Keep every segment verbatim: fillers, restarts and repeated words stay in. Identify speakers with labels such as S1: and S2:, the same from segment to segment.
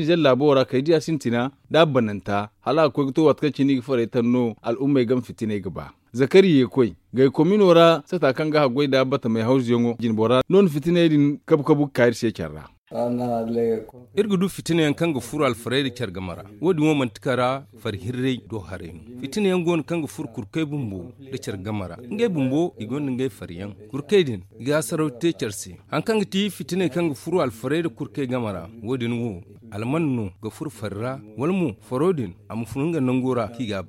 S1: Nijar labora kai dia sintina da bananta hala ko to watka cini fare tanno al'umma gam fitine gaba zakari ye koi gai kominora sata kanga hagoi da bata mai hausi yongo jinbora non fitine din kabkabu kair se kyarra
S2: irgudu fitina yan kanga furu alfaredi kyargamara wodi mo mantikara farhirre do harenu fitina yan gon kanga fur kurkai bumbo da kyargamara ngai bumbo igon ngai faryan kurkai din ga saraute kyarse an kanga ti fitina kanga furu alfaredi kurkai gamara wodi no almanno ga fur farra walmu farodin am fununga nangora kigabe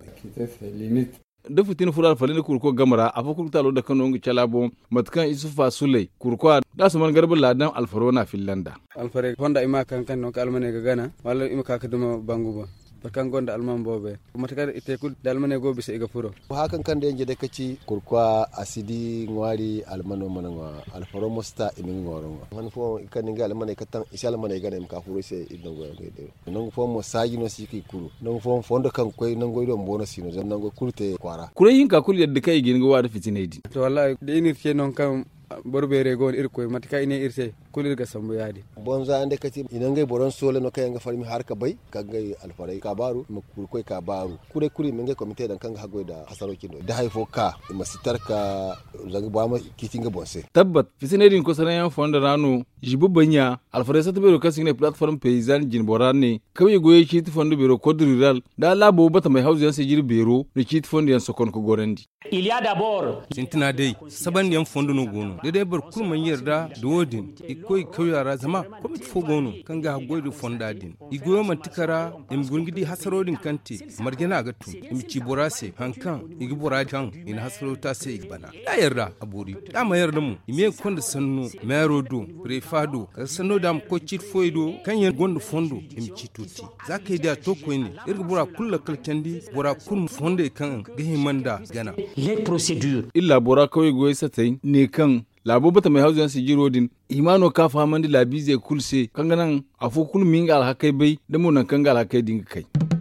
S1: da fitin furar falin kurko gamara a fakul talo da kano ngi calabo matkan isufa sulai kurko da su man garbin ladan alfarona finlanda
S3: alfare honda ima kan kan no kalmane ga gana walla ima ka kaduma banguba barkan gonda alman bobe matakar ite kul dalmane go bisa iga furo
S4: hakan kan da yanje da kaci kurkwa asidi ngwari almano manwa alfaro mosta imin ngoron man fo kan ninga almane katan isal mane ga nem ka furo sai idan go de non fo mo saji no siki kuru non fo fondo kan koy non go do mbono sino zan nan go kurte kwara
S1: kureyin ka kul yadda kai gin go wa da fitinedi
S3: to wallahi da inir ke non kan borbere gon irko matika ine irse kulir ga sambu yadi
S4: bonza ande kati inangai boron sole no kayanga farmi harka bai kangai alfarai kabaru makurkoi kabaru kure kure menge komite dan kanga hagoi da hasarokin da haifo ka masitar ka zanga bama kitinga bonse
S1: tabbat fisinedin ko sanayan fonda rano jibu banya alfarai sata bero kasine platform paysan jinborane kawai goye kiti fonda bero code rural da labo bata mai hausa yansa jir bero ni kiti fonda yan sokon ko gorandi
S5: il y a d'abord
S2: sintina dai saban yan fonda no gono dai bar kurman yarda da wodin ikoi kauyara zama komit fo gono kanga hagoydo fonda din igoyo mantikara im gungidi hasarodin kanti marjana gatu im ciborase hankan igibora kan in hasarota sai igbana ya yarda abori da ma yarda mu ime konda sanno merodo prefado ka sanno dam ko cit foido kan yan gondo fondo im cituti zakai da to koyne irgibora kullu kaltandi bora kun fonde kan gahimanda gana
S5: les procédures
S1: illa bora kawai goyi satai ne kan labo bata mai hausa su jiro din imano ka faman di labi zai kulse kanganan afu kul minga alhakai bai da munan kanga alhakai dinga kai